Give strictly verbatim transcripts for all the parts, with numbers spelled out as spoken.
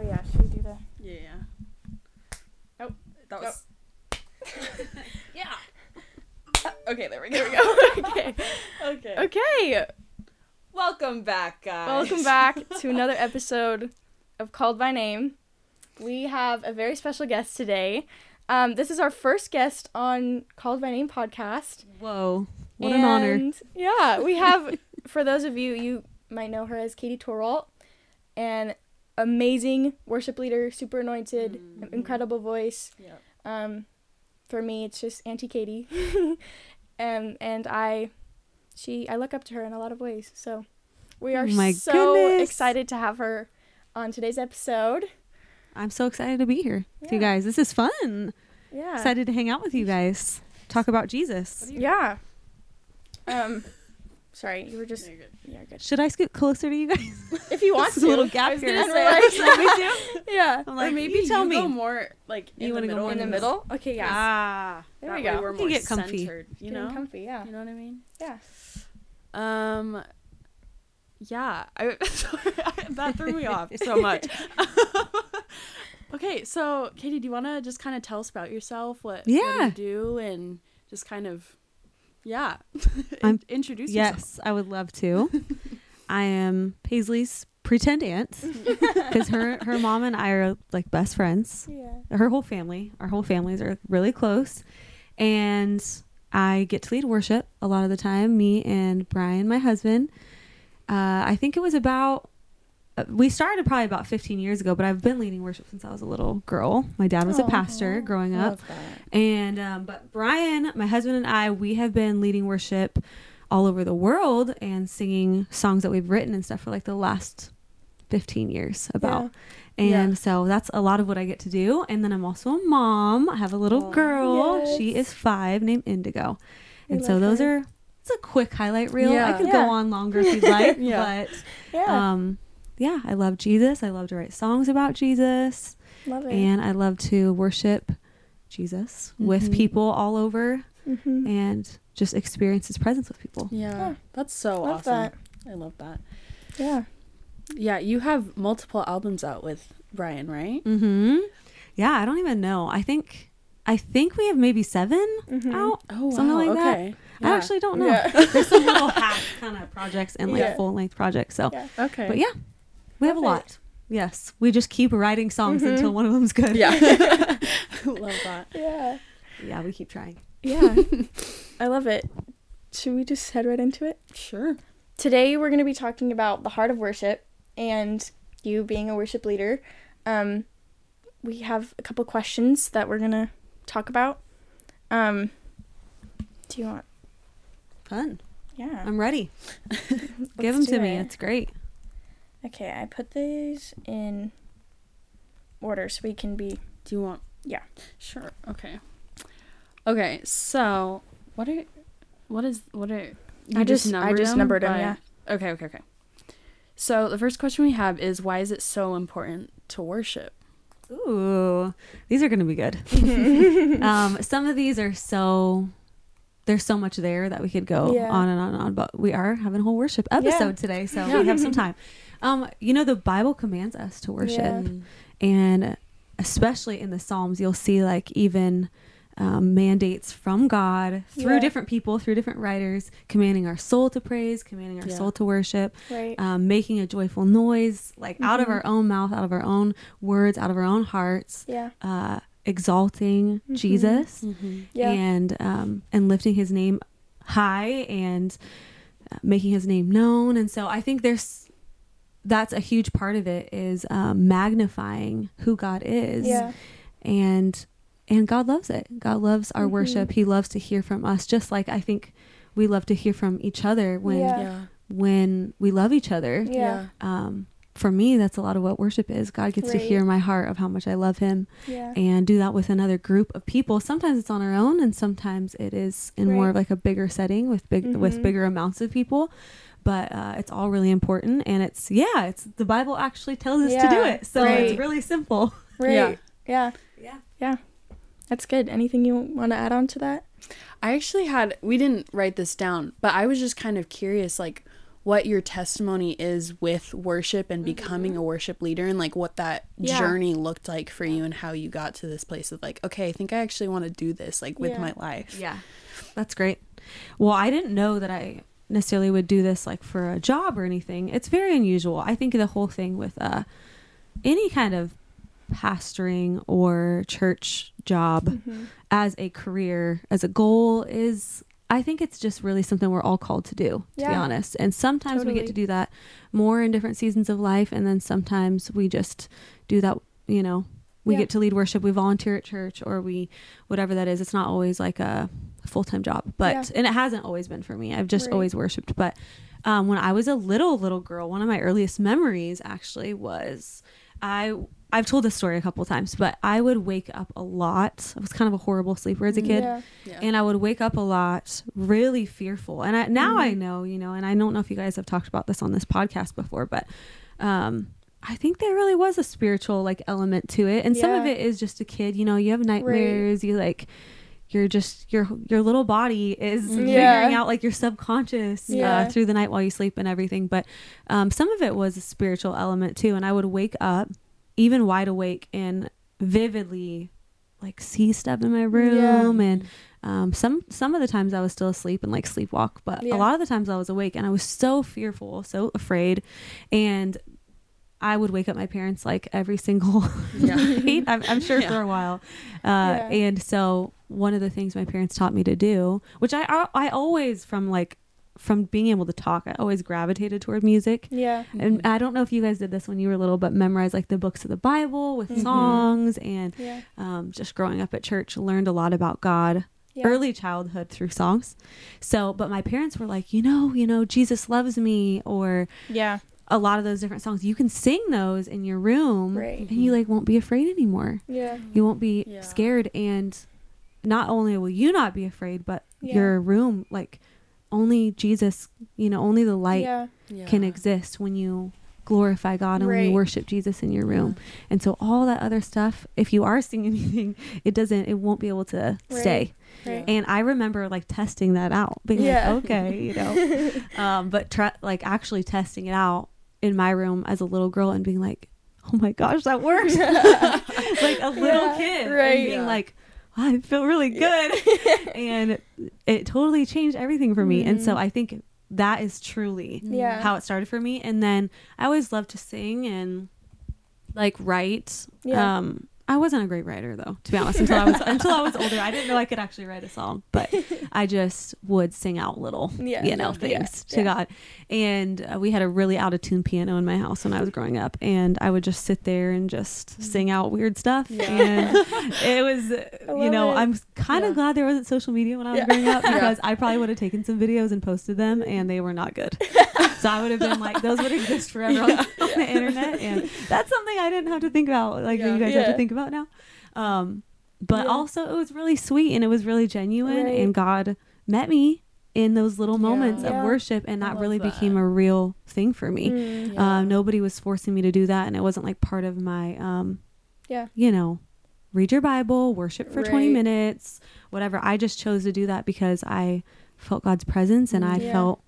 yeah, should we do the... Yeah, yeah. Oh, that was... Oh. Yeah. Okay, there we go. There we go. Okay. Okay. Okay. Welcome back, guys. Welcome back to another episode of Called by Name. We have a very special guest today. Um, this is our first guest on Called by Name podcast. Whoa. What and, an honor. Yeah, we have, for those of you, you might know her as Katie Torwalt, an amazing worship leader, super anointed, Mm-hmm. incredible voice. Yep. Um, for me, it's just Auntie Katie. um, and I, she, I look up to her in a lot of ways. So we are Oh my so goodness. excited to have her on today's episode. I'm so excited to be here with you Yeah. guys. This is fun. Yeah. Excited to hang out with you guys. Talk about Jesus. Yeah. Um, sorry, you were just, No, you're good. yeah, good. Should I scoot closer to you guys? If you want Just to. a little gap I was here. gonna And say, we're like, like, we do? yeah. I'm like, or maybe you tell you me. go more like in You the wanna go middle. more In the in middle? Okay, yeah. Ah, There that we way go. we're You more get comfy. centered. You Getting know, comfy, yeah. you know what I mean? Yeah. Um, yeah. I sorry, that threw me off so much. Okay, so Katie, do you want to just kind of tell us about yourself? What, Yeah. what do you do, and just kind of, yeah, I'm- introduce yourself. Yes, I would love to. I am Paisley's pretend aunt because her, her mom and I are like best friends. Yeah. Her whole family, our whole families are really close. And I get to lead worship a lot of the time, me and Brian, my husband. Uh, I think it was about, uh, we started probably about fifteen years ago, but I've been leading worship since I was a little girl. My dad was a Aw. pastor growing up. Love that. And, um, but Brian, my husband and I, we have been leading worship all over the world and singing songs that we've written and stuff for like the last fifteen years about. And Yeah. so that's a lot of what I get to do. And then I'm also a mom. I have a little Aw. girl. Yes. She is five, named Indigo. We And so love those her. are, it's a quick highlight reel. Yeah. I could Yeah. go on longer if you'd like. Yeah. But Yeah. um, yeah, I love Jesus. I love to write songs about Jesus. Love it. And I love to worship Jesus with Mhm. people all over Mm-hmm. and just experience his presence with people. Yeah, Yeah. that's so Love awesome. that. I love that. Yeah. Yeah, you have multiple albums out with Brian, right? Mm-hmm. Yeah, I don't even know. I think I think we have maybe seven Mhm. out. Oh, Something wow. like that. Okay. I actually don't know. Yeah. There's some little half kind of projects and like Yeah. full length projects. So, Yeah. Okay. but yeah, we have a Love it. lot. Yes, we just keep writing songs Mhm. until one of them's good. Yeah. Love that. Yeah. yeah, we keep trying. Yeah. I love it. Should we just head right into it? Sure. Today we're going to be talking about the heart of worship and you being a worship leader. Um, we have a couple questions that we're going to talk about. Um, do you want? Fun. Yeah. I'm ready. Let's Give them do to me. it. It's great. Okay, I put these in order so we can be... Do you want? Yeah. Sure. Okay. Okay. So, what are, what is, what are? You I just- I just numbered 'em, by- yeah. Okay. Okay. Okay. So the first question we have is, why is it so important to worship? Ooh, these are going to be good. um, some of these are so, there's so much there that we could go Yeah. on and on and on, but we are having a whole worship episode today, so Yeah. we have some time. Um, you know, the Bible commands us to worship, Yeah. and especially in the Psalms, you'll see like even um, mandates from God through Yeah. different people, through different writers, commanding our soul to praise, commanding our Yeah. soul to worship, Right. um, making a joyful noise, like out of Mhm. our own mouth, out of our own words, out of our own hearts, Yeah. uh, exalting Mhm. Jesus Mm-hmm. Yeah. and um, and lifting his name high and uh, making his name known. And so I think there's that's a huge part of it is um, magnifying who God is. Yeah. And and God loves it. God loves our Mhm. worship. He loves to hear from us, just like I think we love to hear from each other when Yeah. Yeah. when we love each other. Yeah. Um, for me, that's a lot of what worship is. God gets to Right. hear my heart of how much I love him Yeah. and do that with another group of people. Sometimes it's on our own, and sometimes it is in more Right. of like a bigger setting with big Mhm. with bigger amounts of people. But uh, it's all really important, and it's yeah, it's the Bible actually tells us to do Yeah, it, so right. it's really simple. Right. Yeah. Yeah. Yeah. Yeah. That's good. Anything you want to add on to that? I actually had, we didn't write this down, but I was just kind of curious, like, what your testimony is with worship and becoming Mm-hmm. a worship leader, and like what that Yeah. journey looked like for you and how you got to this place of like, okay, I think I actually want to do this like with Yeah. my life. Yeah, that's great. Well, I didn't know that I necessarily would do this like for a job or anything. It's very unusual. I think the whole thing with uh, any kind of pastoring or church job Mm-hmm. as a career, as a goal is, I think it's just really something we're all called to do, to be Yeah. honest. And sometimes we get Totally. to do that more in different seasons of life. And then sometimes we just do that, you know, we Yeah. get to lead worship, we volunteer at church, or we, whatever that is. It's not always like a full-time job, but, Yeah. and it hasn't always been for me. I've just Right. always worshiped. But um, when I was a little, little girl, one of my earliest memories actually was I, I've told this story a couple of times, but I would wake up a lot. I was kind of a horrible sleeper as a kid. Yeah. Yeah. And I would wake up a lot, really fearful. And I, now Mhm. I know, you know, and I don't know if you guys have talked about this on this podcast before, but um, I think there really was a spiritual like element to it. And some of Yeah. it is just a kid, you know, you have nightmares, you like, you're just, your, your little body is Yeah. figuring out like your subconscious Yeah. uh, through the night while you sleep and everything. But um, some of it was a spiritual element too. And I would wake up even wide awake and vividly like see stuff in my room. And um, some some of the times I was still asleep and like sleepwalk, but Yeah. a lot of the times I was awake and I was so fearful, so afraid. And I would wake up my parents like every single Yeah. night, I'm, I'm sure Yeah. for a while. Uh, Yeah. And so one of the things my parents taught me to do, which I I, I always from like from being able to talk, I always gravitated toward music. Yeah. And I don't know if you guys did this when you were little, but memorize like the books of the Bible with Mhm. songs, and Yeah. um, just growing up at church, learned a lot about God, Yeah. early childhood through songs. So, but my parents were like, you know, you know, Jesus loves me, or Yeah. a lot of those different songs. You can sing those in your room, Right. and you like won't be afraid anymore. Yeah. You won't be Yeah. scared, and not only will you not be afraid, but Yeah. your room, like only Jesus, you know, only the light Yeah. Yeah. can exist when you glorify God and when you Right. worship Jesus in your room. And so all that other stuff, if you are singing anything, it doesn't, it won't be able to Right. stay. Right. And I remember like testing that out, being Yeah. like, okay, you know, um, but try, like actually testing it out in my room as a little girl and being like, oh my gosh, that works. Like a little Yeah, kid, right. and being Yeah. like, wow, I feel really good. And it totally changed everything for me. And so Mhm. I think that is truly Yeah. how it started for me. And then I always loved to sing and like write. Yeah. Um, I wasn't a great writer though, to be honest, until I was until I was older. I didn't know I could actually write a song, but I just would sing out little, Yeah. you know, Yeah. things Yeah. to Yeah. God. And uh, we had a really out of tune piano in my house when I was growing up, and I would just sit there and just sing out weird stuff. Yeah. And it was, uh, you love know, it. I'm kind of Yeah. glad there wasn't social media when I was Yeah. growing up, Yeah. because I probably would have taken some videos and posted them, and they were not good. So I would have been like, those would exist forever on, on the internet, and that's something I didn't have to think about, like Yeah. you guys have Yeah. to think about now. Um, but Yeah. also it was really sweet and it was really genuine, Right. and God met me in those little moments Yeah. of Yeah. worship, and I that love really that. became a real thing for me. Mm. Yeah. Um, nobody was forcing me to do that, and it wasn't like part of my, um, Yeah. you know, read your Bible, worship for twenty Right. minutes, whatever. I just chose to do that because I felt God's presence, and I Yeah. felt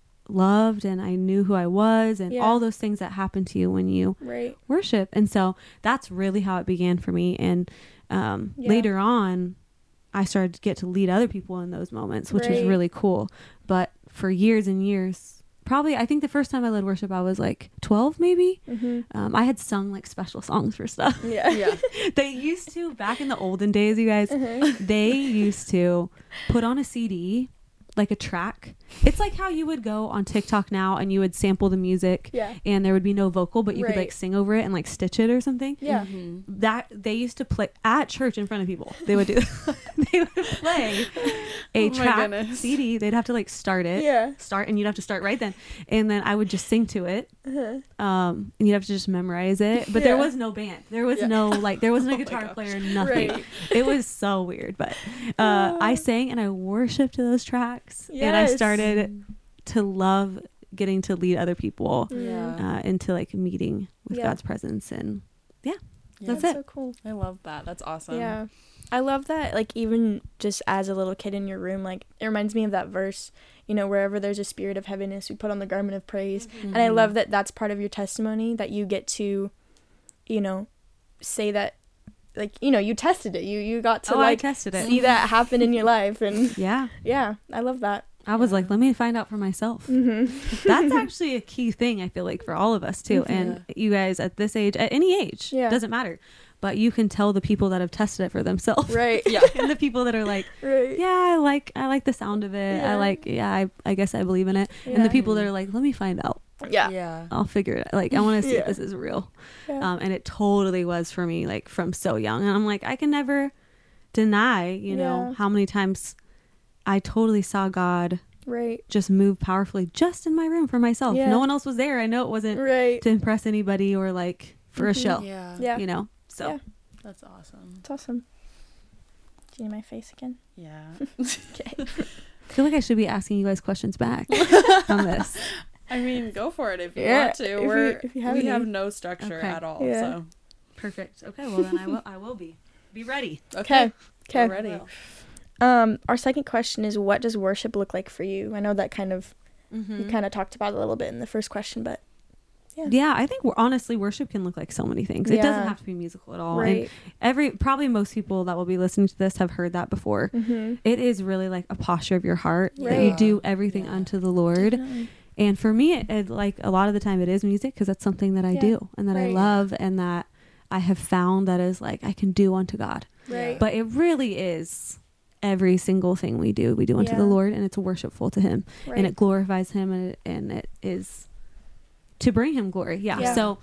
loved, and I knew who I was, and Yeah. all those things that happen to you when you Right. worship. And so that's really how it began for me. And um, Yeah. later on, I started to get to lead other people in those moments, which was Right. really cool. But for years and years, probably, I think the first time I led worship, I was like twelve, maybe. Mm-hmm. Um, I had sung like special songs for stuff. Yeah. Yeah. They used to, back in the olden days, you guys, Uh-huh. they used to put on a C D, like a track. It's like how you would go on TikTok now and you would sample the music, Yeah. and there would be no vocal, but you could Right. like sing over it and like stitch it or something. Yeah. Mhm. That they used to play at church in front of people. They would do they would play a Oh my track goodness. C D. They'd have to like start it. Yeah. Start, and you'd have to start right then. And then I would just sing to it. Uh-huh. Um and you'd have to just memorize it. But there Yeah. was no band. There was Yeah. no like there wasn't a Oh my guitar gosh. player, nothing. Right. It was so weird. But uh I sang and I worshiped to those tracks. And I Yes. started to love getting to lead other people Yeah. uh into like meeting with Yeah. God's presence. And Yeah. That's That's it. so cool. I love that. That's awesome. Yeah. I love that, like, even just as a little kid in your room, like, it reminds me of that verse you know, wherever there's a spirit of heaviness, we put on the garment of praise. Mm-hmm. And I love that that's part of your testimony, that you get to, you know, say that, like, you know, you tested it. You you got to, Oh, I like, tested it. see that happen in your life. And, Yeah. yeah, I love that. I was like, let me find out for myself. Mm-hmm. That's actually a key thing, I feel like, for all of us, too. And you guys at this age, at any age, Yeah. doesn't matter. But you can tell the people that have tested it for themselves. Right. Yeah. And the people that are like, Right. yeah, I like I like the sound of it. Yeah. I like, yeah, I, I guess I believe in it. And Yeah. the people that are like, let me find out. Yeah. Yeah. I'll figure it out. Like, I want to see Yeah. if this is real. Yeah. Um, and it totally was for me, like, from so young. And I'm like, I can never deny, you know, Yeah. how many times I totally saw God Right. just move powerfully just in my room for myself. Yeah. No one else was there. I know it wasn't Right. to impress anybody or like for a Mhm. show, Yeah. Yeah. you know? So Yeah. That's awesome. It's awesome. Do you need my face again? Yeah. Okay. I feel like I should be asking you guys questions back on this. I mean, go for it if you Yeah, want to. if you- We're if you have we any. have no structure Okay. at all. Yeah. So Perfect. Okay. Well, then I will, I will be. Be ready. Okay. Okay. We're ready. Um, our second question is, what does worship look like for you? I know that kind of Mm-hmm. you kind of talked about it a little bit in the first question, but yeah. Yeah, I think we're, honestly, worship can look like so many things. It doesn't Yeah. have to be musical at all. And Right. every probably most people that will be listening to this have heard that before. Mm-hmm. It is really like a posture of your heart that you Right. do everything Yeah. unto the Lord. Definitely. And for me, it, it, like a lot of the time, it is music because that's something that I Yeah. do and that I Right. love and that I have found that is like I can do unto God. Right. But it really is every single thing we do, we do unto Yeah. the Lord, and it's worshipful to Him, Right. and it glorifies Him, and it, and it is to bring Him glory. Yeah. Yeah. So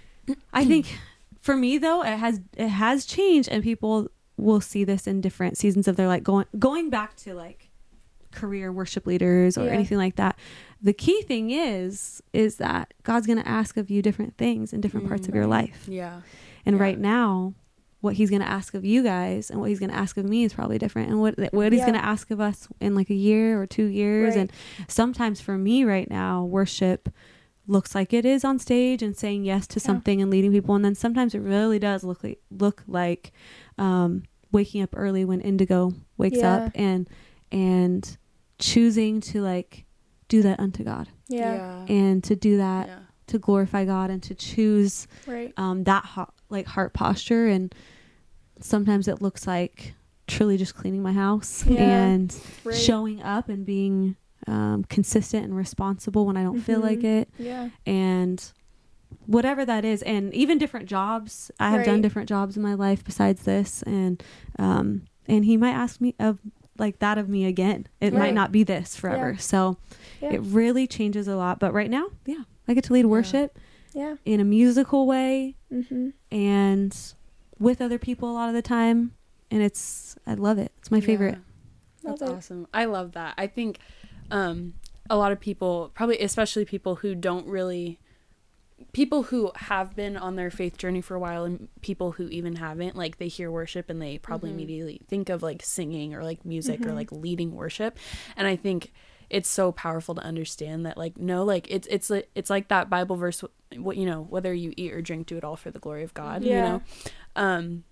I think for me though, it has it has changed, and people will see this in different seasons of their life. Going going back to like career worship leaders or Yeah. anything like that. The key thing is is that God's going to ask of you different things in different parts of your Right. life. Yeah. And Yeah. right now, what He's going to ask of you guys and what He's going to ask of me is probably different. And what what He's Yeah. going to ask of us in like a year or two years. Right. And sometimes for me right now, worship looks like it is on stage and saying yes to Yeah. something and leading people. And then sometimes it really does look like look like um, waking up early when Indigo wakes Yeah. up and and choosing to like do that unto God Yeah. and to do that Yeah. to glorify God and to choose Right. um, that ho- like heart posture. And sometimes it looks like truly just cleaning my house Yeah. and Right. showing up and being um, consistent and responsible when I don't feel like Mhm. it, Yeah. and whatever that is. And even different jobs, I have done Right. different jobs in my life besides this, and um, and He might ask me of like that of me again. It Right. might not be this forever. Yeah. So Yeah. it really changes a lot. But right now, yeah, I get to lead Yeah. worship Yeah. in a musical way Mm-hmm. and with other people a lot of the time, and it's I love it. It's my favorite. Yeah. That's Love it. awesome. I love that. I think um, a lot of people, probably especially people who don't really, people who have been on their faith journey for a while and people who even haven't, like they hear worship and they probably Mhm. immediately think of like singing or like music or Mhm. like leading worship. And I think it's so powerful to understand that like no, like it's it's like it's like that Bible verse, what you know, whether you eat or drink, do it all for the glory of God. Yeah. You know, um,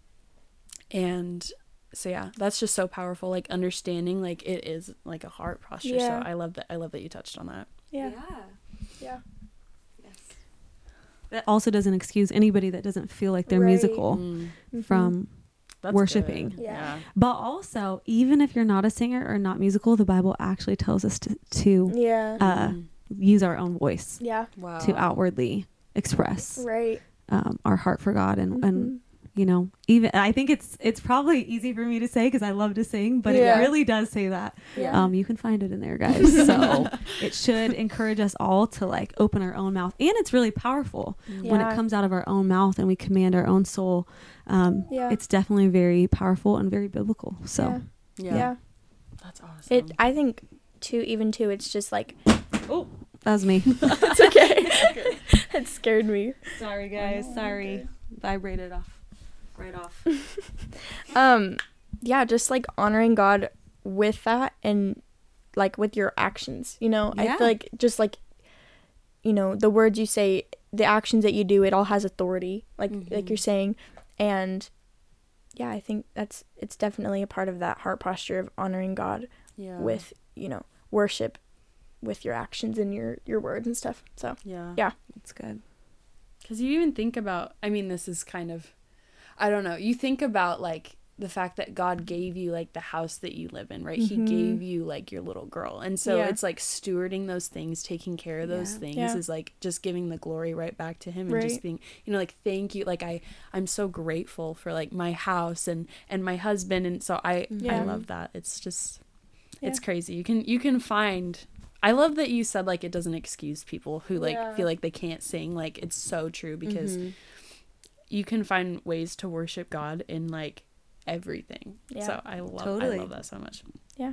and so yeah, that's just so powerful. Like understanding, like it is like a heart posture. Yeah. So I love that. I love that you touched on that. Yeah. Yeah. That also doesn't excuse anybody that doesn't feel like they're Right. musical Mm, Mhm. from that's Worshiping. good. Yeah. but also even if you're not a singer or not musical, the Bible actually tells us to, to Yeah. uh, Mm, use our own voice Yeah. wow. to outwardly express Right. um, our heart for God. And, Mhm. and you know, even I think it's it's probably easy for me to say because I love to sing, but Yeah. it really does say that. Yeah. Um, you can find it in there, guys. So it should encourage us all to like open our own mouth, and it's really powerful when Yeah. it comes out of our own mouth and we command our own soul. Um, Yeah. It's definitely very powerful and very biblical. So Yeah. Yeah. Yeah. That's awesome. It. I think too. Even too. It's just like. oh, that was me. It's okay. It scared me. Sorry, guys. Sorry, vibrated off, right off. Um. Yeah. Just like honoring God with that and like with your actions. You know. I Yeah. feel like just like. You know, the words you say, the actions that you do, it all has authority. Like like Mhm. you're saying, and. Yeah, I think that's it's definitely a part of that heart posture of honoring God yeah. with, you know, worship with your actions and your your words and stuff. So Yeah. Yeah. That's good. Because you even think about, I mean, this is kind of, I don't know, you think about like the fact that God gave you like the house that you live in, right? Mm-hmm. He gave you like your little girl. And so Yeah. it's like stewarding those things, taking care of those Yeah. things Yeah. is like just giving the glory right back to him and Right. just being, you know, like, thank you. Like I, I'm so grateful for like my house and, and my husband. And so I, Yeah. I love that. It's just, it's Yeah. crazy. You can, you can find, I love that you said like, it doesn't excuse people who like Yeah. feel like they can't sing. Like it's so true because Mhm. you can find ways to worship God in like everything. Yeah. So I love Totally. I love that so much. Yeah.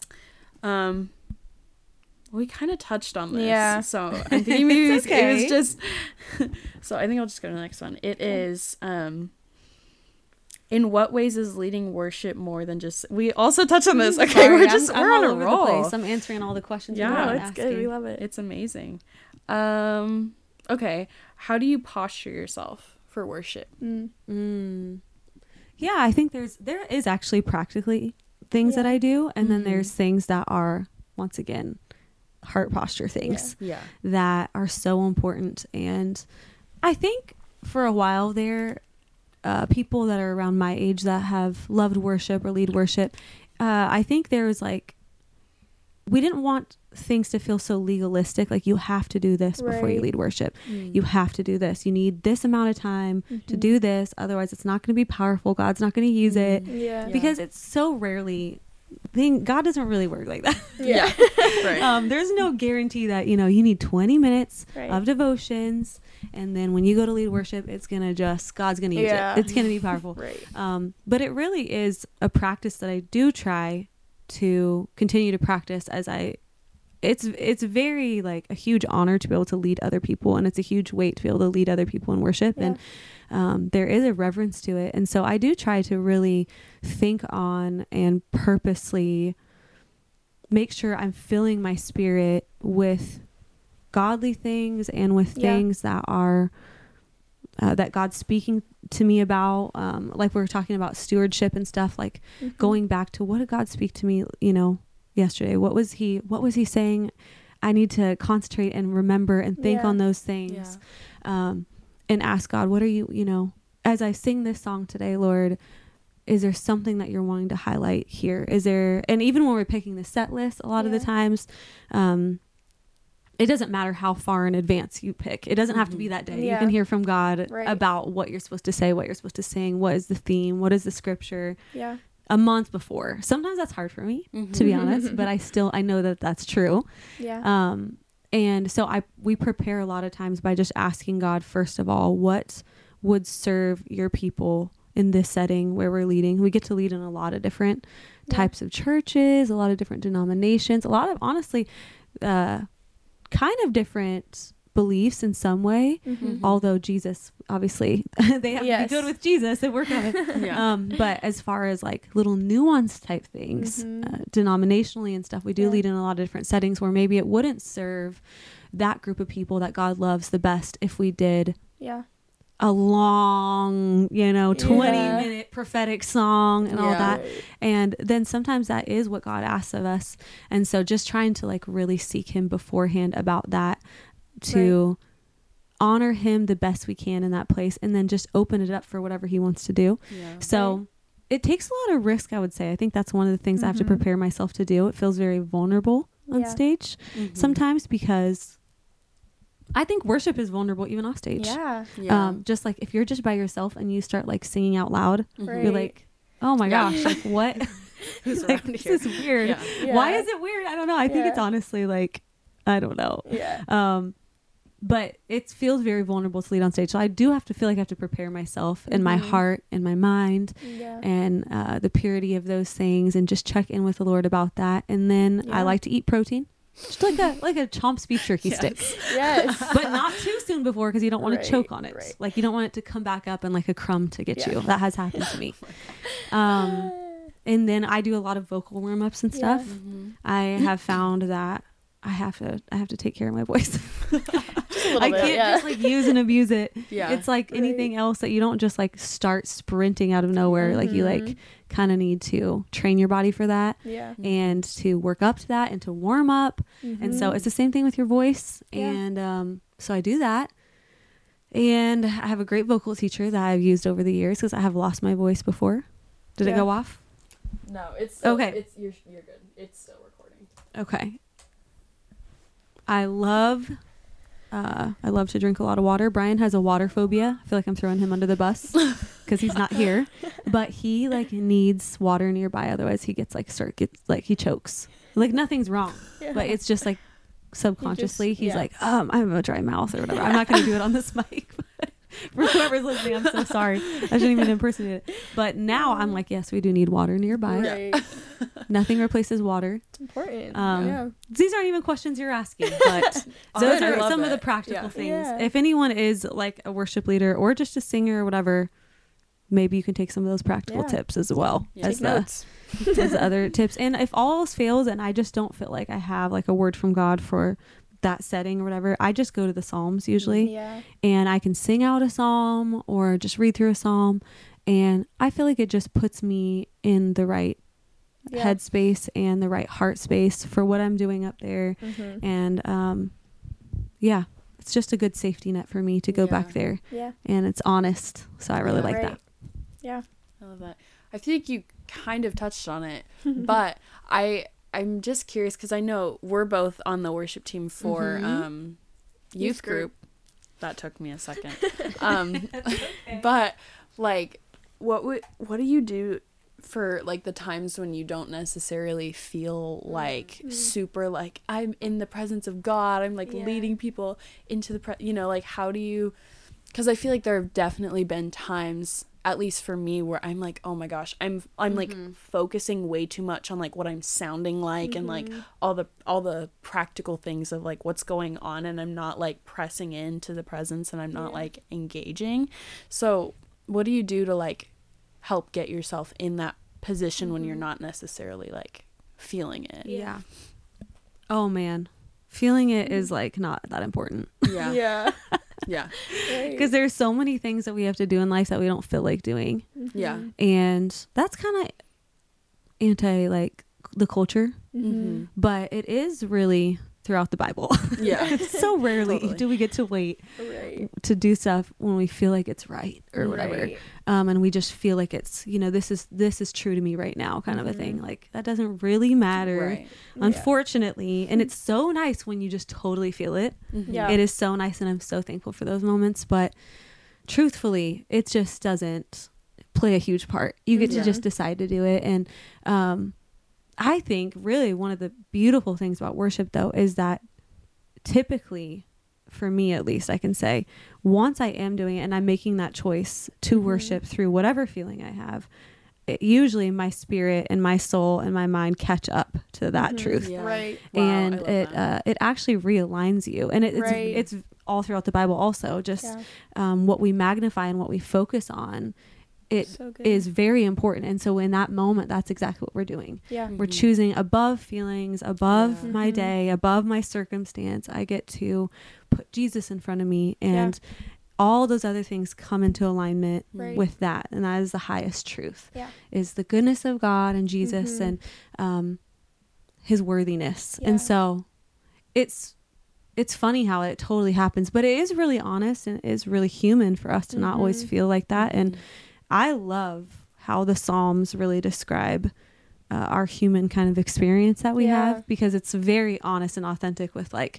Um we kind of touched on this. Yeah. So I think maybe it, was, It's okay. it was just so I think I'll just go to the next one. It is um in what ways is leading worship more than just we also touched on this. Okay, Sorry, we're I'm- just I'm we're all on a over the roll. place. I'm answering all the questions. Yeah. you're No, not it's good. asking. We love it. It's amazing. Um okay, how do you posture yourself for worship? Mm. Mm. Yeah, I think there's there is actually practically things that Yeah. I do, and then Mhm. there's things that are once again heart posture things Yeah. that are so important. And I think for a while there, uh, people that are around my age that have loved worship or lead worship, uh, I think there was like we didn't want things to feel so legalistic, like you have to do this before you Right. lead worship. Mm. You have to do this. You need this amount of time to Mhm. do this. Otherwise, it's not going to be powerful. God's not going to use it Mm. Yeah. Yeah. because it's so rarely. Thing God doesn't really work like that. Yeah. Right. um, there's no guarantee that you know you need twenty minutes Right. of devotions, and then when you go to lead worship, it's gonna just God's gonna use Yeah. it. It's gonna be powerful. Right. Um, but it really is a practice that I do try to continue to practice as I. It's it's very like a huge honor to be able to lead other people, and it's a huge weight to be able to lead other people in worship, Yeah. and um, there is a reverence to it. And so I do try to really think on and purposely make sure I'm filling my spirit with godly things and with Yeah. things that are uh, that God's speaking to me about. Um, like we were talking about stewardship and stuff, like Mhm. going back to what did God speak to me, you know, yesterday? What was he, what was he saying? I need to concentrate and remember and think Yeah. on those things. Um, and ask God, what are you, you know, as I sing this song today, Lord, is there something that you're wanting to highlight here? Is there, and even when we're picking the set list, a lot of Yeah. the times, um, it doesn't matter how far in advance you pick. It doesn't have to be that day. You Yeah. can hear from God Right. about what you're supposed to say, what you're supposed to sing, what is the theme, what is the scripture Yeah. a month before. Sometimes that's hard for me, Mhm. to be honest, but I still, I know that that's true. Yeah. Um, and so I, we prepare a lot of times by just asking God, first of all, what would serve your people in this setting where we're leading. We get to lead in a lot of different Yeah. types of churches, a lot of different denominations, a lot of, honestly, uh, kind of different beliefs in some way. Mhm. Although Jesus, obviously, they have Yes. to be good with Jesus and work on it. Yeah. Um, but as far as like little nuanced type things, Mhm. uh, denominationally and stuff, we do Yeah. lead in a lot of different settings where maybe it wouldn't serve that group of people that God loves the best if we did Yeah. a long, you know, twenty Yeah. minute prophetic song and all Yeah. that. Right. And then sometimes that is what God asks of us. And so just trying to like really seek him beforehand about that to honor him the best we can in that place and then just open it up for whatever he wants to do. Yeah. So Right. it takes a lot of risk, I would say. I think that's one of the things I have to Mhm. prepare myself to do. It feels very vulnerable on Yeah. stage Mhm. sometimes because I think worship is vulnerable even off stage. Yeah. Yeah. Um, just like if you're just by yourself and you start like singing out loud, Mhm. Right. you're like, oh my Yeah. gosh, like what? Who's like, around this here? is weird. Yeah. Yeah. Why is it weird? I don't know. I think it's Yeah. honestly like, I don't know. Yeah. Um, but it feels very vulnerable to lead on stage. So I do have to feel like I have to prepare myself in my Mhm. heart and my mind Yeah. and uh, the purity of those things and just check in with the Lord about that. And then Yeah. I like to eat protein. Just like a like a Chomp's beef jerky Yes. stick, Yes. but not too soon before because you don't want Right, to choke on it. right. Like you don't want it to come back up and like a crumb to get Yeah. you. That has happened to me. Um, and then I do a lot of vocal warm ups and Yeah. stuff. Mhm. I have found that I have to I have to take care of my voice. Just a little I bit, can't yeah. just like use and abuse it. Yeah. It's like Right. anything else that you don't just like start sprinting out of nowhere. Like you like Mhm. kind of need to train your body for that Yeah. and to work up to that and to warm up. And so Mhm. it's the same thing with your voice. Yeah. And um, so I do that. And I have a great vocal teacher that I've used over the years because I have lost my voice before. Did it Yeah. go off? No, it's still- Okay. It's you're you're good. It's still recording. Okay. I love uh I love to drink a lot of water. Brian has a water phobia. I feel like I'm throwing him under the bus because he's not here. But he like needs water nearby, otherwise he gets like start gets like he chokes. Like nothing's wrong. Yeah. But it's just like subconsciously he's yeah. like, um, I have a dry mouth or whatever. I'm not gonna do it on this mic. But for whoever's listening, I'm so sorry. I shouldn't even impersonate it. But now I'm like, yes, we do need water nearby. Right. Nothing replaces water. It's important. Um, yeah. These aren't even questions you're asking, but those Good, I are love some of the it. practical Yeah. things. Yeah. If anyone is like a worship leader or just a singer or whatever, maybe you can take some of those practical Yeah. tips as well Yeah. as Take the, notes. as the other tips. And if all else fails and I just don't feel like I have like a word from God for that setting or whatever, I just go to the Psalms usually. Yeah. And I can sing out a psalm or just read through a psalm. And I feel like it just puts me in the right Yeah. headspace and the right heart space for what I'm doing up there. Mhm. And um, yeah, it's just a good safety net for me to go Yeah. back there. Yeah. And it's honest. So I really Yeah. like Right. that. Yeah. I love that. I think you kind of touched on it, but I I'm just curious because I know we're both on the worship team for Mhm. um, youth, Youth group. group. That took me a second. um, but like, what would what do you do for like the times when you don't necessarily feel like Mhm. super like I'm in the presence of God? I'm like Yeah. leading people into the pre- you know like how do you? Because I feel like there have definitely been times, at least for me, where I'm like, oh my gosh, I'm I'm like Mhm. focusing way too much on like what I'm sounding like and like Mhm. all the all the practical things of like what's going on, and I'm not like pressing into the presence and I'm not Yeah. like engaging. So what do you do to like help get yourself in that position when you're Mhm. not necessarily like feeling it? Yeah. Oh, man. Feeling it is like not that important. Yeah. Yeah. Yeah. Right. Because there's so many things that we have to do in life that we don't feel like doing. Yeah. Mhm. And that's kind of anti like the culture. Mhm. But it is really throughout the Bible. Yeah. So rarely Totally. do we get to wait Right. to do stuff when we feel like it's right or whatever. Right. Um, and we just feel like it's, you know, this is this is true to me right now kind of a thing. Mhm. Like that doesn't really matter, Right. unfortunately. And it's so nice when you just totally feel it. Mhm. Yeah. It is so nice, and I'm so thankful for those moments. But truthfully, it just doesn't play a huge part. You get Yeah. to just decide to do it. And um, I think really one of the beautiful things about worship, though, is that typically, for me at least, I can say, once I am doing it and I'm making that choice to Mhm. worship through whatever feeling I have, it, usually my spirit and my soul and my mind catch up to that Mhm. truth. Yeah. Right. Wow, I And love it that. uh, it actually realigns you, and it, it's Right. it's all throughout the Bible. Also, just Yeah. um, what we magnify and what we focus on, it So good. is very important. And so in that moment, that's exactly what we're doing. Yeah. We're Mhm. choosing above feelings, above Yeah. my Mhm. day, above my circumstance. I get to put Jesus in front of me, and all those other things come into alignment Right. with that, and that is the highest truth. Yeah. Is the goodness of God and Jesus Mhm. and um, His worthiness. Yeah. And so it's it's funny how it totally happens, but it is really honest and it is really human for us to not always Mhm. feel like that. And Mhm. I love how the Psalms really describe uh, our human kind of experience that we Yeah. have, because it's very honest and authentic with like,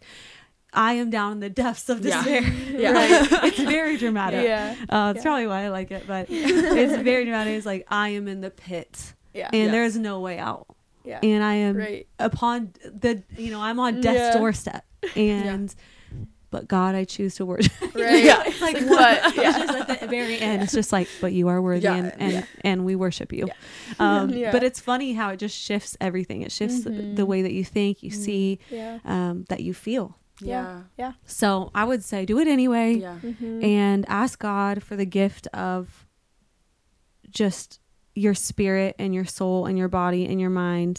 I am down in the depths of Yeah. despair. Yeah. Right? It's very dramatic. Yeah. Uh, it's Yeah. probably why I like it, but it's very dramatic. It's like, I am in the pit Yeah. and Yeah. there is no way out. Yeah. And I am Right. upon the, you know, I'm on death's Yeah. doorstep. And, but God, I choose to worship. Right. Yeah. It's like, Like, what? what? Yeah. It's just at the very end. It's just like, but you are worthy, Yeah, and and, yeah. and we worship you. Um, Yeah. But it's funny how it just shifts everything. It shifts the, Mhm. the way that you think, you Mhm. see, Yeah. um, that you feel. Yeah. Yeah. So I would say do it anyway, Yeah. Mhm. and ask God for the gift of just your spirit and your soul and your body and your mind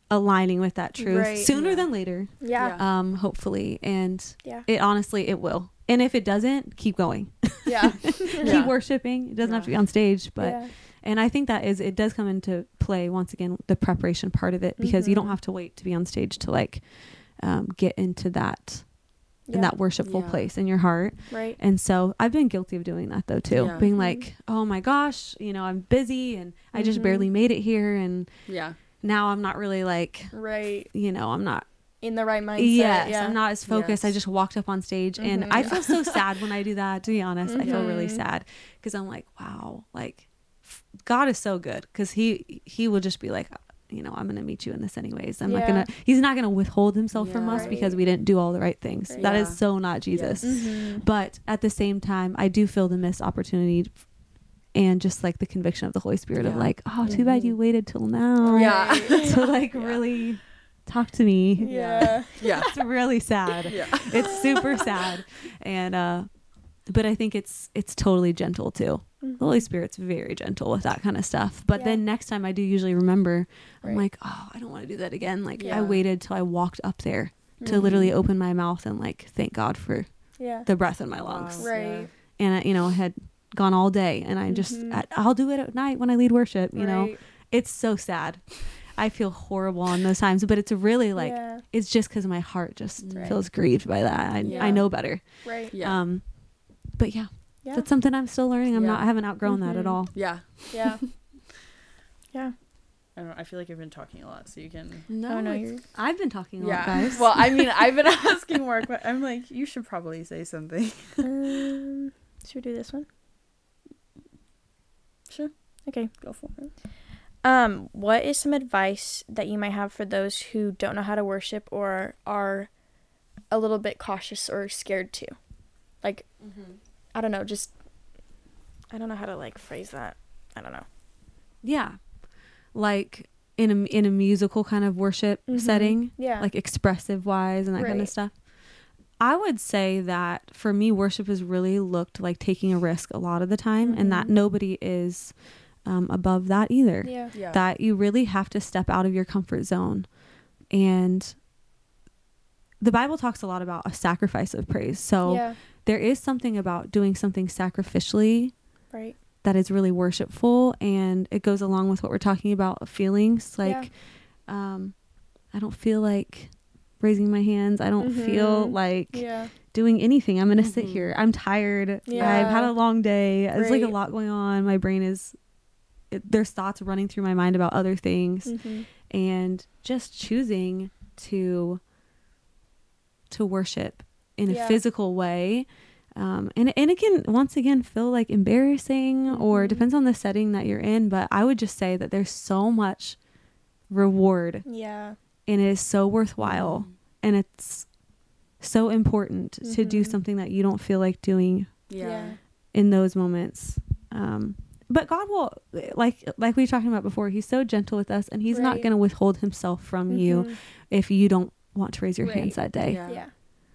aligning with that truth Right. sooner Yeah. than later. Yeah. Um, hopefully. And Yeah. it honestly, it will. And if it doesn't, keep going. Yeah. Keep Yeah. worshiping. It doesn't have to Yeah. be on stage, but yeah. and I think that is, it does come into play once again, the preparation part of it, because you don't Mhm. have to wait to be on stage to like um, get into that, in Yeah. that worshipful Yeah. place in your heart. Right. And so I've been guilty of doing that though too, Yeah. being Mhm. like, oh my gosh, you know, I'm busy and I just Mhm. barely made it here. And Yeah. now I'm not really like, Right. you know, I'm not, In the right mindset. yes, yeah. I'm not as focused. I Yes. just walked up on stage and Mhm. I feel so sad when I do that, to be honest. I feel really Mhm. sad because I'm like, wow, like f- God is so good, because he, he will just be like, you know, I'm going to meet you in this anyways. I'm not Yeah. going to, he's not going to withhold himself from Yeah. us Right. because we didn't do all the right things. Right. That is Yeah. so not Jesus. Yes. Mhm. But at the same time, I do feel the missed opportunity and just like the conviction of the Holy Spirit of Yeah. like, oh, too bad Mhm. you waited till now Yeah. Right. to like Yeah. really talk to me. Yeah. Yeah. It's really sad. Yeah. It's super sad. And, uh, but I think it's, it's totally gentle too. The Holy Spirit's very gentle with that kind of stuff. But Yeah. then next time I do usually remember, I'm Right. like, oh, I don't want to do that again. Like Yeah. I waited till I walked up there to Mhm. literally open my mouth and like thank God for Yeah. the breath in my Wow. lungs. Right. And I, you know, had gone all day and I just, Mhm. I, I'll do it at night when I lead worship, you know, Right. it's so sad. I feel horrible on those times, but it's really like, yeah. it's just because my heart just Right. feels grieved by that. I, Yeah. I know better. Right. Yeah. Um, but yeah, Yeah. that's something I'm still learning. I'm Yeah. not, I haven't outgrown that at Mhm. all. Yeah. Yeah. Yeah. I don't know. I feel like I've been talking a lot, so you can. No, Oh, no, it's- you're- I've been talking a Yeah. lot, guys. Well, I mean, I've been asking more. que- I'm like, you should probably say something. Um, should we do this one? Sure. Okay. Go for it. Um, what is some advice that you might have for those who don't know how to worship or are a little bit cautious or scared to? Like, I don't know, just I don't know how to like phrase that. I don't know. Yeah, like in a in a musical kind of worship Mhm. setting, Yeah. like expressive wise and that kind of Right. stuff. I would say that for me, worship has really looked like taking a risk a lot of the time, and that Mhm. nobody is um, above that either. yeah. Yeah. That you really have to step out of your comfort zone. And the Bible talks a lot about a sacrifice of praise. So Yeah. there is something about doing something sacrificially Right. that is really worshipful, and it goes along with what we're talking about, feelings. Like, um, I don't feel like raising my hands. I don't feel Mhm. like Yeah. doing anything. I'm going to sit Mhm. here. I'm tired. Yeah. I've had a long day. There's like a Right. lot going on. My brain is, it, there's thoughts running through my mind about other things, Mhm. and just choosing to, to worship in a Yeah. physical way. Um, and, and it can once again feel like embarrassing, or Mhm. depends on the setting that you're in. But I would just say that there's so much reward, Yeah. and it is so worthwhile, and it's so important to do Mhm. something that you don't feel like doing Yeah. in those moments. Um, but God will, like like we were talking about before, he's so gentle with us, and he's not Right. going to withhold himself from you Mhm. if you don't want to raise your Right. hands that day. Yeah. Yeah.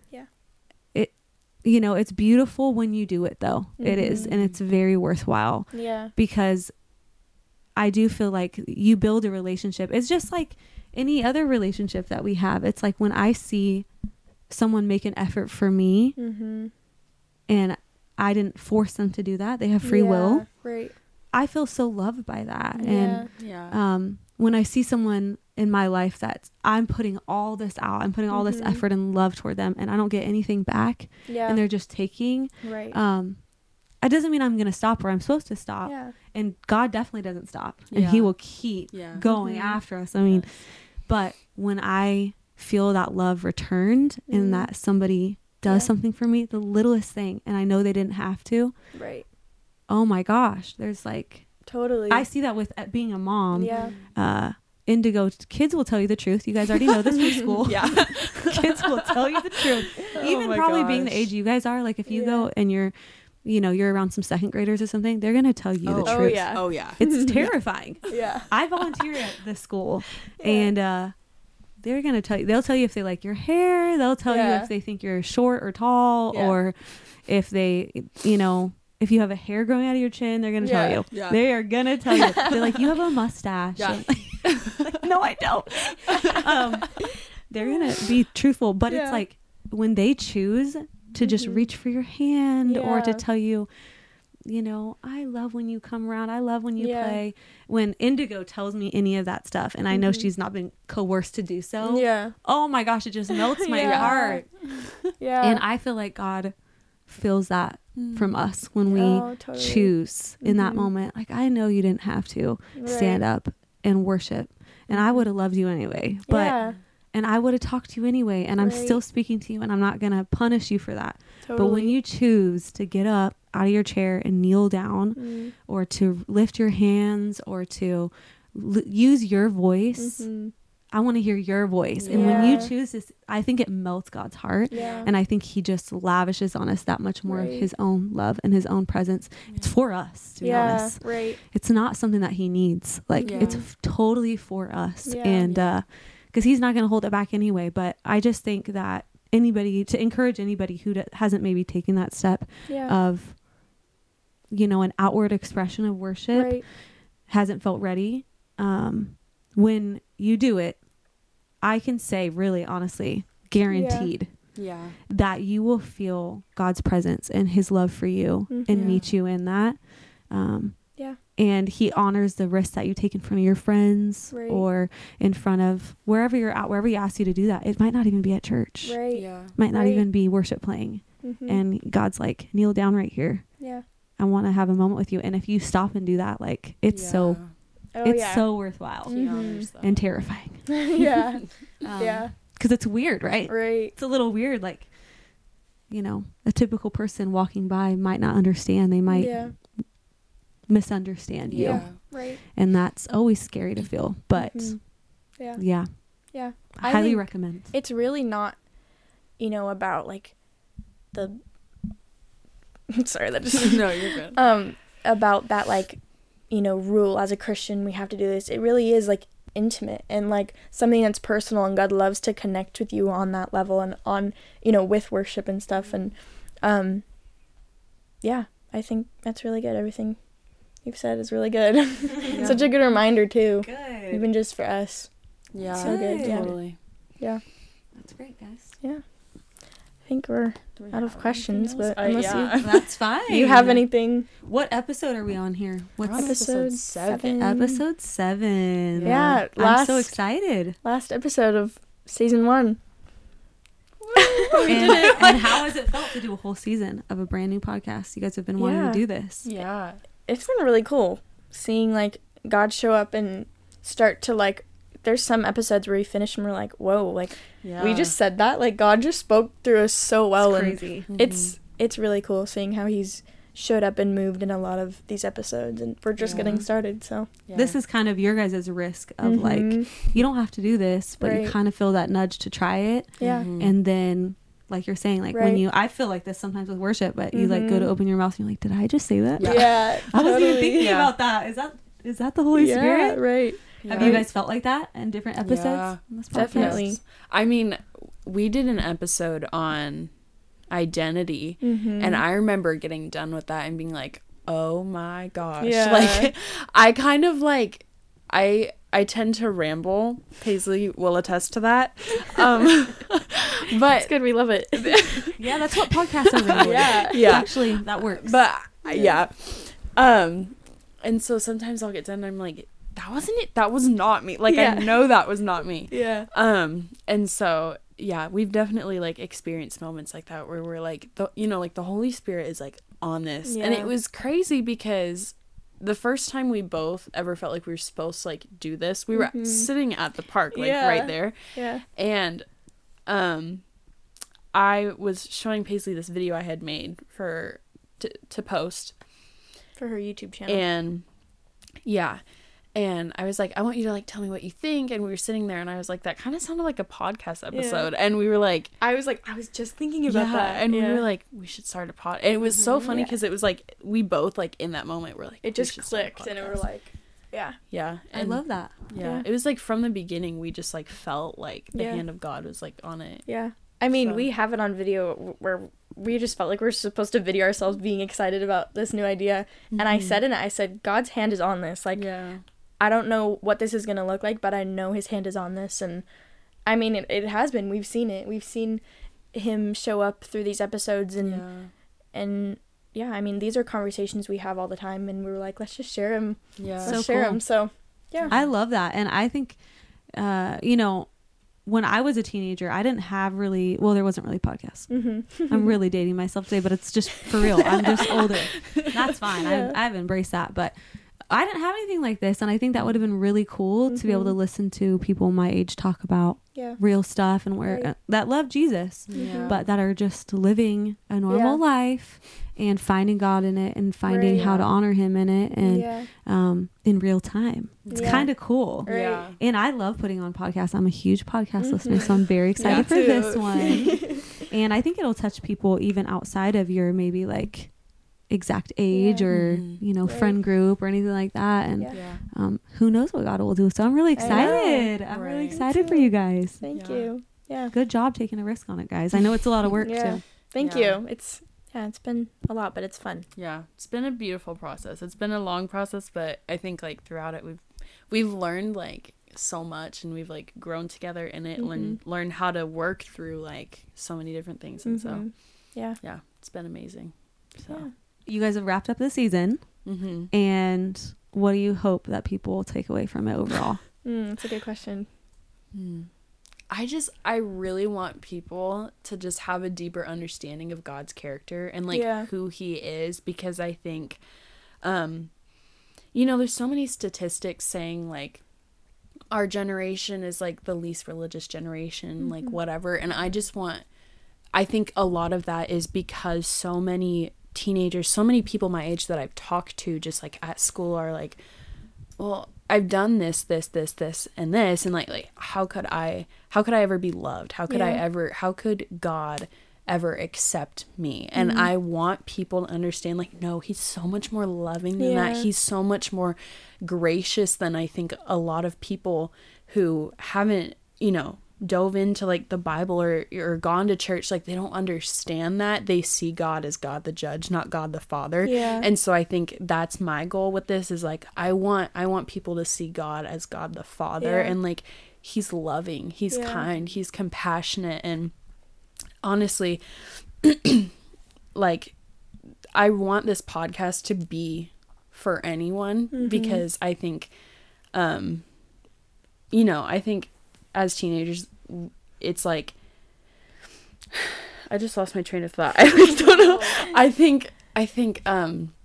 You know, it's beautiful when you do it though. It is, Mhm. and it's very worthwhile, Yeah. because I do feel like you build a relationship. It's just like any other relationship that we have. It's like when I see someone make an effort for me, Mhm. and I didn't force them to do that. They have free will. Yeah. Right. I feel so loved by that. Yeah. And Yeah. um, when I see someone in my life that I'm putting all this out, I'm putting all this Mhm. effort and love toward them, and I don't get anything back, Yeah. and they're just taking, right. um, it doesn't mean I'm going to stop, or I'm supposed to stop. yeah. And God definitely doesn't stop, and Yeah. he will keep Yeah. going Mhm. after us. I mean, Yes. but when I feel that love returned, Mhm. and that somebody does Yeah. something for me, the littlest thing, and I know they didn't have to, Right. oh my gosh, there's like, Totally. I see that with uh, being a mom. Yeah. Uh, Indigo kids will tell you the truth. You guys already know this from school. Yeah. Kids will tell you the truth. Even Oh my probably being the gosh. age you guys are, like if you go Yeah. and you're, you know, you're around some second graders or something, they're going to tell you the Oh. Oh, truth. yeah. Oh yeah. It's terrifying. Yeah. I volunteer at this school, Yeah. and uh, they're going to tell you, they'll tell you if they like your hair, they'll tell you Yeah. if they think you're short or tall, Yeah. or if they, you know, if you have a hair growing out of your chin, they're going to Yeah. tell you. Yeah. They are going to tell you. They're like, you have a mustache. Yeah. And- Like, no, I don't. um, they're gonna be truthful, but Yeah. it's like when they choose to just Mhm. reach for your hand or to Yeah. tell you, you know, I love when you come around. I love when you Yeah. play. When Indigo tells me any of that stuff, and I know Mhm. she's not been coerced to do so. Yeah. Oh my gosh, it just melts my Yeah. heart. Yeah. And I feel like God feels that from us when we Oh, totally. choose in that Mhm. moment. Like, I know you didn't have to stand Right. up and worship, and I Mhm. would have loved you anyway. But yeah, and I would have talked to you anyway, and I'm Right. still speaking to you, and I'm not gonna punish you for that. totally. But when you choose to get up out of your chair and kneel down, Mm. or to lift your hands, or to l- use your voice, Mhm. I want to hear your voice. And when you Yeah. choose this, I think it melts God's heart. Yeah. And I think he just lavishes on us that much more of Right. his own love and his own presence. It's for us, to be yeah. honest. Right. It's not something that he needs. Like, Yeah. it's f- totally for us. Yeah. And, Yeah. uh, because he's not going to hold it back anyway. But I just think that anybody, to encourage anybody who d- hasn't maybe taken that step Yeah. of, you know, an outward expression of worship, right. hasn't felt ready. Um, when you do it, I can say really honestly, guaranteed Yeah. that you will feel God's presence and his love for you Mhm. and Yeah. meet you in that. Um, Yeah. and he honors the risks that you take in front of your friends Right. or in front of wherever you're at, wherever he asks you to do that. It might not even be at church. Right. Yeah. Might not Right. even be worship playing. Mhm. And God's like, kneel down right here. yeah. I want to have a moment with you. And if you stop and do that, like, it's so, Oh it's yeah. so worthwhile He Mhm. honors that. and terrifying. yeah. Um, yeah. Because it's weird, right? Right. It's a little weird. Like, you know, a typical person walking by might not understand. They might Yeah. misunderstand you. Yeah. Right. And that's always scary to feel. But Mhm. Yeah. yeah, Yeah. I I highly think recommend. It's really not, you know, about like the. Sorry, that just. No, you're good. um about that, like, you know, rule as a Christian we have to do this. It really is like intimate and like something that's personal, and God loves to connect with you on that level and on, you know, with worship and stuff. And um yeah, I think that's really good. Everything you've said is really good. Yeah. Such a good reminder too, Good. even just for us. Yeah. So good, yeah. Totally. Yeah, That's great, guys. yeah, I think we're Do we out of have questions, anything else? but Uh, unless yeah. That's fine. you you have anything. What episode are we on here? What's We're on Episode episode seven. seven. episode seven? Yeah, I'm so last- excited. Last episode of season one. And, and how has it felt to do a whole season of a brand new podcast? You guys have been wanting Yeah. to do this. Yeah. It's been really cool seeing like God show up and start to like. There's some episodes where we finish and we're like, whoa, like Yeah. we just said that, like God just spoke through us so well, It's and crazy. Mhm. it's it's really cool seeing how he's showed up and moved in a lot of these episodes, and we're just Yeah. getting started. So Yeah. This is kind of your guys' risk of like, Mhm. you don't have to do this, but you Right. kind of feel that nudge to try it. yeah, Mhm. And then, like you're saying, like when Right. you, I feel like this sometimes with worship, but you like go to Mhm. open your mouth and you're like, did I just say that? Yeah. yeah, I wasn't even totally. thinking Yeah. about that. Is that is that the Holy yeah, Spirit? right? Have Yeah. you guys felt like that in different episodes? Yeah. on this podcast? Definitely. I mean, we did an episode on identity, Mm-hmm. and I remember getting done with that and being like, "Oh my gosh!" Yeah. Like, I kind of like, I I tend to ramble. Paisley will attest to that. Um, it's but good. We love it. Yeah, that's what podcasts are really. Yeah. Yeah. Actually, that works. but yeah, um, and so sometimes I'll get done and I'm like, "That wasn't it. That was not me." Like Yeah. I know that was not me. yeah, Um, and so yeah, we've definitely like experienced moments like that where we're like, the, you know, like the Holy Spirit is like on this, and Yeah. it was crazy because the first time we both ever felt like we were supposed to like do this, we were Mhm. sitting at the park, like Yeah. right there, yeah, and um, I was showing Paisley this video I had made for to to post, for her YouTube channel. and yeah. And I was like, I want you to like tell me what you think. And we were sitting there and I was like, that kind of sounded like a podcast episode. And we were like, I was like, I was just thinking about yeah. that, And yeah. we were like, we should start a pod. And it was so Mhm. funny Yeah. because it was like, we both like in that moment were like, it we just should start a clicked, and we were podcast. like, yeah, yeah. I And love that. Yeah. Yeah. It was like from the beginning, we just like felt like the Yeah. hand of God was like on it. yeah. I mean, So- we have it on video w- where we just felt like we are supposed to video ourselves being excited about this new idea. And I Mhm. said in it, I said, God's hand is on this. Like, yeah. I don't know what this is going to look like, but I know his hand is on this. And I mean, it, it has been. We've seen it. We've seen him show up through these episodes. And, Yeah. and yeah, I mean, these are conversations we have all the time. And we were like, let's just share them. Yeah. Let's So share cool. them. So, yeah. I love that. And I think, uh, you know, when I was a teenager, I didn't have really, well, there wasn't really podcasts. Mm-hmm. I'm really dating myself today, but it's just for real. I'm just older. That's fine. Yeah. I, I've embraced that. But I didn't have anything like this. And I think that would have been really cool mm-hmm. to be able to listen to people my age talk about yeah. real stuff and where Right. uh, that love Jesus, Yeah. but that are just living a normal Yeah. life and finding God in it and finding Right. how to honor him in it and yeah. um, in real time. It's Yeah. kind of cool. Right. Yeah. And I love putting on podcasts. I'm a huge podcast Mhm. listener, so I'm very excited Me for too. this one. And I think it'll touch people even outside of your maybe like exact age Yeah. or, Mhm. you know, Right. friend group or anything like that. And Yeah. Yeah. um, who knows what God will do. So I'm really I know. excited. I'm really Right. excited for too. you guys. Thank Yeah. you. Yeah. Good job taking a risk on it, guys. I know it's a lot of work Yeah. too. Thank Yeah. you. It's, yeah, it's been a lot, but it's fun. Yeah, it's been a beautiful process. It's been a long process, but I think like throughout it we've we've learned like so much and we've like grown together in it, Mhm. learn learn how to work through like so many different things, and so Mhm. Yeah. yeah, it's been amazing. So Yeah. You guys have wrapped up the season, mm-hmm. and what do you hope that people will take away from it overall? Mm, that's a good question. Mm. I just I really want people to just have a deeper understanding of God's character and like Yeah. who he is, because I think um you know, there's so many statistics saying like our generation is like the least religious generation, Mm-hmm. like whatever, and I just want I think a lot of that is because so many teenagers, so many people my age that I've talked to just like at school are like, well, I've done this, this, this, this, and this, and like, like, how could I, how could I ever be loved? How could I Yeah. ever, how could God ever accept me? And Mhm. I want people to understand, like, no, he's so much more loving than Yeah. that. He's so much more gracious than I think a lot of people who haven't, you know, dove into like the Bible or or gone to church, like they don't understand that. They see God as God the judge, not God the Father. Yeah. And so I think that's my goal with this is like I want I want people to see God as God the Father, Yeah. and like he's loving, he's Yeah. kind, he's compassionate, and honestly like I want this podcast to be for anyone Mhm. because I think um you know, I think as teenagers it's like I just lost my train of thought. I like, don't know. I think I think um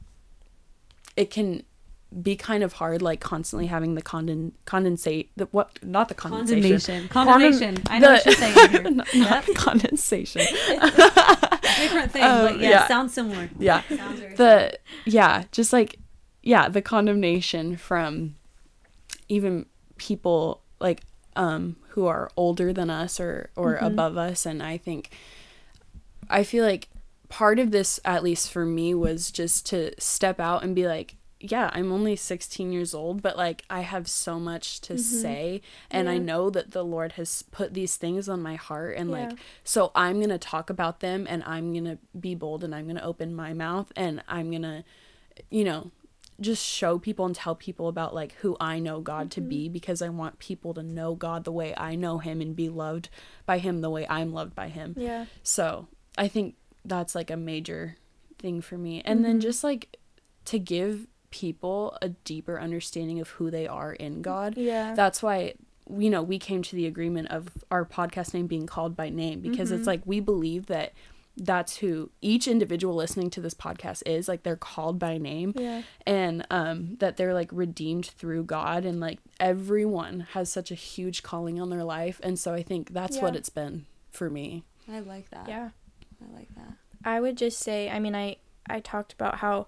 it can be kind of hard, like constantly having the conden condensate the what not the condensation Condemnation. Condemnation. I know the- what you're saying here. not, Yep. not condensation. Different thing, Um, but yeah, yeah. sounds similar. Yeah. Sounds very The yeah, just like yeah, the condemnation from even people like um who are older than us or or Mhm. above us, and I think I feel like part of this, at least for me, was just to step out and be like, yeah, I'm only sixteen years old, but like I have so much to Mhm. say, and I Yeah. know that the Lord has put these things on my heart, and Yeah. like so I'm going to talk about them, and I'm going to be bold, and I'm going to open my mouth, and I'm going to you know just show people and tell people about like who I know God to be, because I want people to know God the way I know him and be loved by him the way I'm loved by him. Yeah. So I think that's like a major thing for me. And then Mhm. just like to give people a deeper understanding of who they are in God. Yeah. That's why, you know, we came to the agreement of our podcast name being Called by Name, because Mhm. it's like we believe that that's who each individual listening to this podcast is, like they're called by name, Yeah. and um that they're like redeemed through God, and like everyone has such a huge calling on their life. And so I think that's Yeah. what it's been for me. I like that. Yeah. I like that. I would just say, I mean, I, I talked about how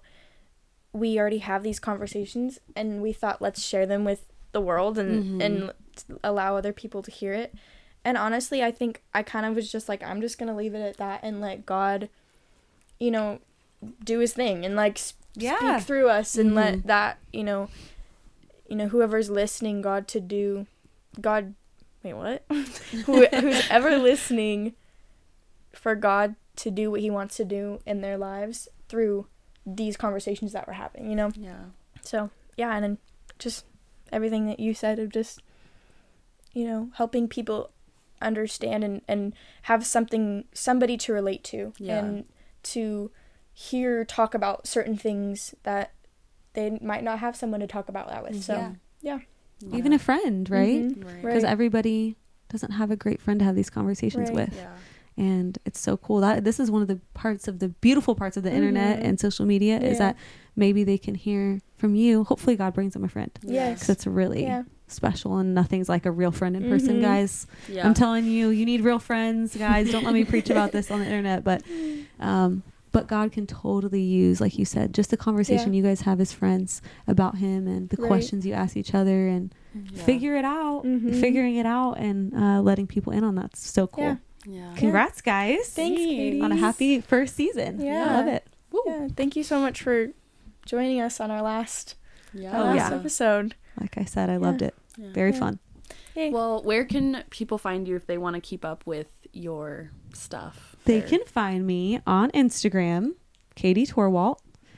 we already have these conversations and we thought let's share them with the world and, Mhm. and allow other people to hear it. And honestly, I think I kind of was just like, I'm just going to leave it at that and let God, you know, do his thing and like sp- Yeah. speak through us and Mhm. let that, you know, you know, whoever's listening, God to do, God, wait, what? Who, who's ever listening, for God to do what he wants to do in their lives through these conversations that we're having, you know? Yeah. So, yeah, and then just everything that you said of just, you know, helping people understand and, and have something, somebody to relate to. Yeah. And to hear talk about certain things that they might not have someone to talk about that with. So, Yeah. yeah. Yeah. Even a friend, right? Mhm. Right. Because Right. everybody doesn't have a great friend to have these conversations Right. with. Yeah. And it's so cool that this is one of the parts of the beautiful parts of the internet Mhm. and social media is Yeah. that maybe they can hear from you. Hopefully God brings them a friend, Yes. because it's really Yeah. special, and nothing's like a real friend in person, Mhm. guys. Yeah. I'm telling you, you need real friends, guys. Don't let me preach about this on the internet, but um but God can totally use, like you said, just the conversation Yeah. you guys have as friends about him, and the Right. questions you ask each other, and Yeah. figure it out, Mhm. figuring it out, and uh, letting people in on that's so cool. Yeah. Yeah. Congrats, guys. Thanks, Katie. On a happy first season. Yeah. Love it. Woo. Yeah. Thank you so much for joining us on our last, Yeah. our Oh, last yeah. episode. Like I said, I loved it. Yeah. Very Yeah. fun. Yay. Well, where can people find you if they want to keep up with your stuff? They There. can find me on Instagram, Katie Torwalt,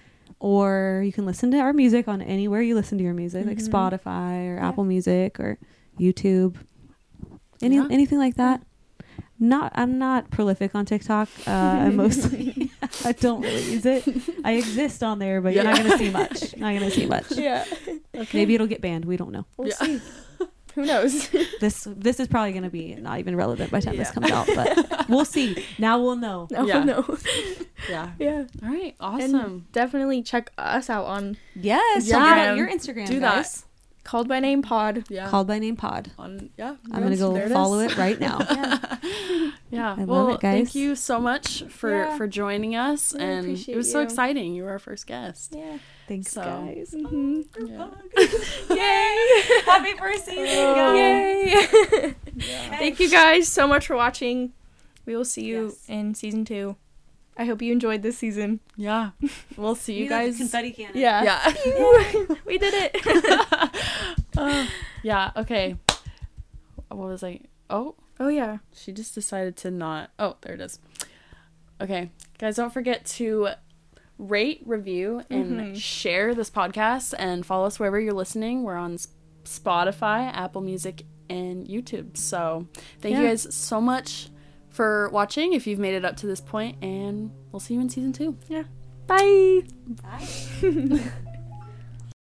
or you can listen to our music on anywhere you listen to your music, like Mhm. Spotify or Yeah. Apple Music or YouTube, any Yeah. anything like that. Not, I'm not prolific on TikTok. Uh, I mostly, I don't really use it. I exist on there, but you're not Yeah. gonna see much. Not gonna see much. Yeah. Okay. Maybe it'll get banned. We don't know. We'll Yeah. see. Who knows? This this is probably gonna be not even relevant by the time this Yeah. comes out, but we'll see. Now we'll know. No, Yeah. no. Yeah. Yeah. All right. And Awesome. definitely check us out on Yes. Yeah. Talk about your Instagram. Do that. guys. Called by Name Pod. Yeah. Called by Name Pod. on. Yeah. I'm gonna Yes, go there follow is. it right now. Yeah. Yeah. I love well, it, guys. thank you so much for Yeah. for joining us, Yeah, I and it appreciate was so you. exciting. You were our first guest. Yeah. Thanks, So- guys. Mm-hmm. Yeah. Yay! Happy first season, Oh. guys. Yay! Yeah. Thank you guys so much for watching. We will see you Yes. in season two. I hope you enjoyed this season. Yeah. We'll see you Need, like, a guys. confetti cannon. Yeah. Yeah. We did it. Uh, yeah. Okay. What was I? Oh, Oh yeah. she just decided to not. Oh, there it is. Okay, guys, don't forget to rate, review, and Mhm. share this podcast, and follow us wherever you're listening. We're on S- Spotify, Apple Music, and YouTube. So thank you Yeah. guys so much for watching. If you've made it up to this point, and we'll see you in season two. Bye. Bye.